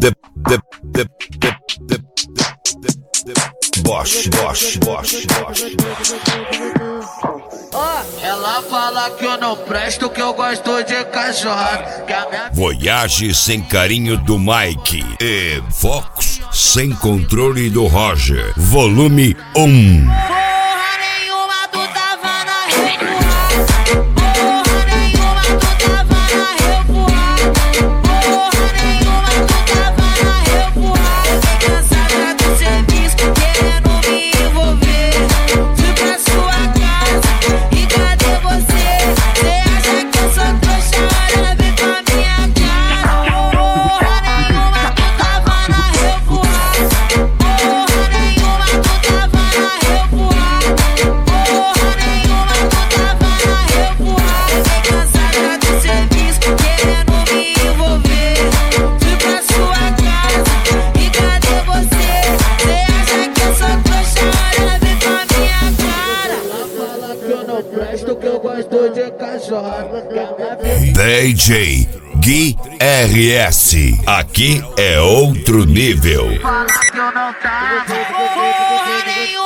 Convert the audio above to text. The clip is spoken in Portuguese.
Bosch. Ela fala que eu não presto, que eu gosto de cachorro. Voyage sem carinho do Mike e Fox sem controle do Roger. Volume 1. Porra nenhuma, tu tava na revoada. Porra nenhuma, tu tava na revoada. Porra nenhuma, tu tava na revoada. Fiquei cansada do serviço, querendo me envolver. Fui pra sua casa e cadê você? Cê acha que eu sou trouxa? Olha, vem pra minha cara. Porra nenhuma, tu tava na revoada. Porra nenhuma, tu tava na revoada. Porra nenhuma, tu tava na revoada. Fiquei cansada do serviço, querendo me envolver. Fui pra sua casa e cadê você? Cê acha que eu sou trouxa? Olha, vem pra minha cara. Ela fala que eu não presto, que eu gosto de cachorro. DJ Gui RS. Aqui é outro nível. Fala que eu não tava. Porra nenhuma.